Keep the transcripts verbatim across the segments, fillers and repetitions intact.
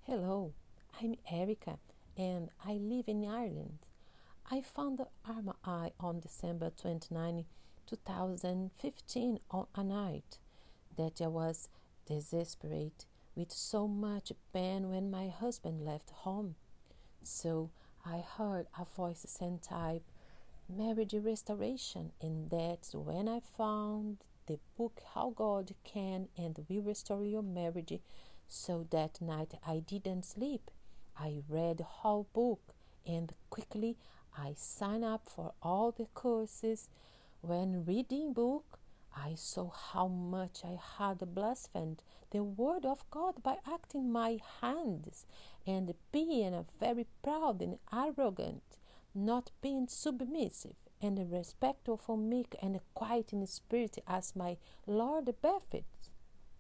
Hello, I'm Erica and I live in Ireland. I found the Arma Eye on December twenty-ninth, two thousand fifteen on a night that I was desperate with so much pain when my husband left home. So I heard a voice saying type marriage restoration, and that's when I found the book How God Can and Will Restore Your Marriage. So that night I didn't sleep. I read the whole book and quickly I signed up for all the courses. When reading book, I saw how much I had blasphemed the word of God by acting my hands and being very proud and arrogant, not being submissive and respectful for meek and quiet in spirit as my Lord befits.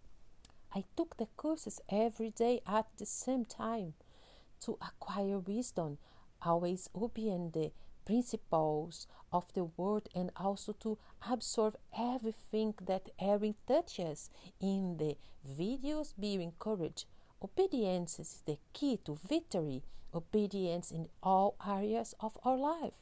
I took the courses every day at the same time to acquire wisdom, always obeying the principles of the word and also to absorb everything that Erin touches in the videos. Be encouraged. Obedience is the key to victory. Obedience in all areas of our life.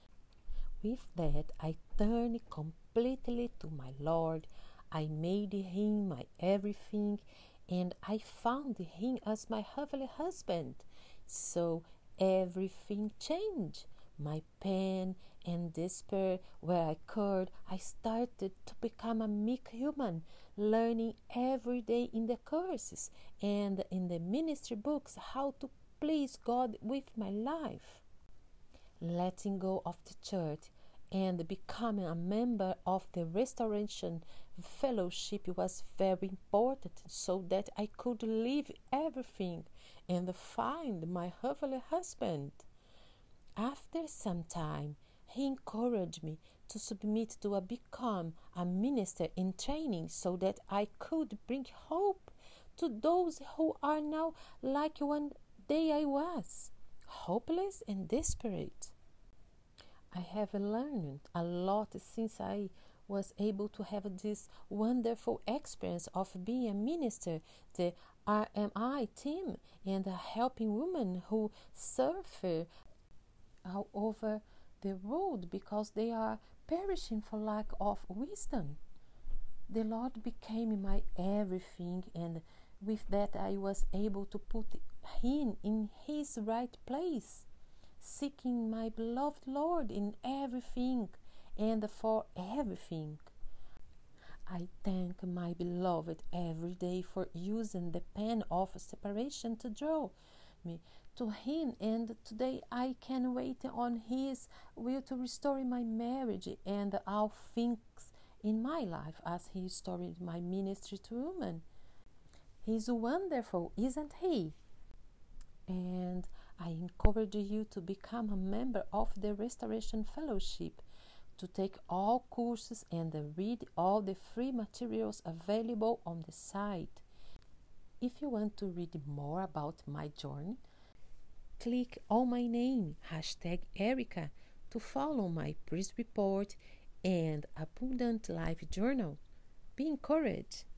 With that, I turned completely to my Lord. I made him my everything, and I found him as my heavenly husband. So everything changed. My pain and despair where I could, I started to become a meek human, learning every day in the courses and in the ministry books how to please God with my life. Letting go of the church and becoming a member of the Restoration Fellowship was very important so that I could leave everything and find my heavenly husband. After some time, he encouraged me to submit to a become a minister in training so that I could bring hope to those who are now like one day I was, hopeless and desperate. I have learned a lot since I was able to have this wonderful experience of being a minister, the R M I team, and helping women who suffer all over the world because they are perishing for lack of wisdom. The Lord became my everything, and with that I was able to put Him in His right place, seeking my beloved Lord in everything and for everything. I thank my beloved every day for using the pen of separation to draw me to Him, and today I can wait on His will to restore my marriage and all things in my life as He restored my ministry to women. He's wonderful, isn't He? And I encourage you to become a member of the Restoration Fellowship, to take all courses and read all the free materials available on the site. If you want to read more about my journey, click on my name, hashtag Erica, to follow my praise report and Abundant Life Journal. Be encouraged.